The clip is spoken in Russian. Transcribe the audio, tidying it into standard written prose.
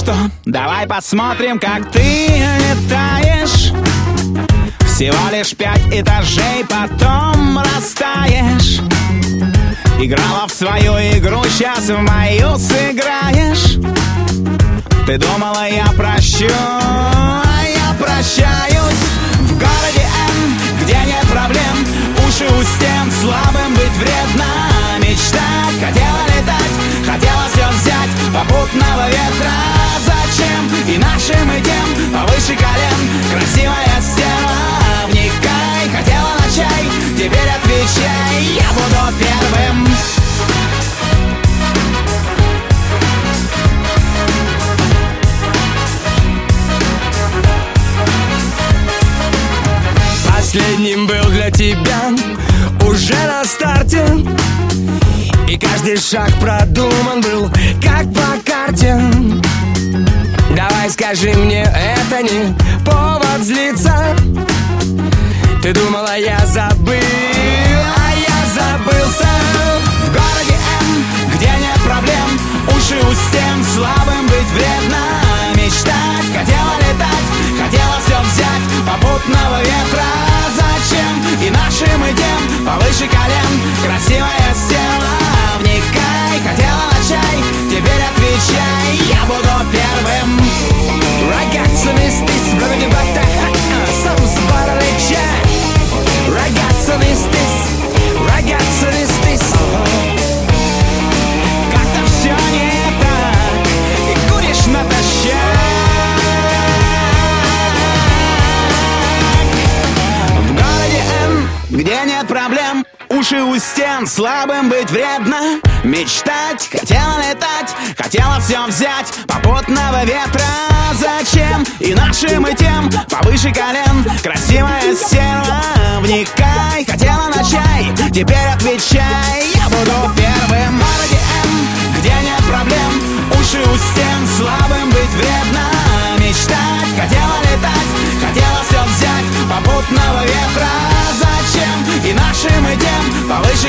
что, давай посмотрим, как ты летаешь. Всего лишь 5 этажей, потом растаешь. Играла в свою игру, сейчас в мою сыграешь. Ты думала, я прощу, а я прощаюсь. В городе Н, где нет проблем, уши у стен, слабым быть вредно. Мечтать, хотела летать, хотела все взять, попутного ветра. Зачем? И нашим и тем повыше колен. Красивая стерва, вникай, хотела на чай, теперь отвечай, я буду первым. Последним был для тебя уже на старте, и каждый шаг продуман был, как по карте. Давай скажи мне, это не повод злиться. Ты думала, я забыл, а я забылся. В городе Н, где нет проблем, уши у стен, слабым быть вредно. Мечтать, хотела летать, хотела все взять, попутного ветра. Зачем? И нашим и тем повыше колен. Красивая стерва, вникай, хотела на чай, теперь отвечай, я буду первым. Ragazzo mistis, brother di batta, some sparalice. Ragazzo mistis, Как-то все не так, и куришь натощак. В городе Н, где нет проблем, уши у стен, слабым быть вредно. Мечтать, хотела летать, хотела все взять, попутного ветра. Зачем? И нашим и тем повыше колен. Красивая стерва, вникай, хотела на чай, теперь отвечай, я буду первым. В городе Н, где нет проблем, уши у стен, слабым быть вредно. Мечтать, хотела летать, хотела все взять, попутного ветра. Зачем? И нашим и тем повыше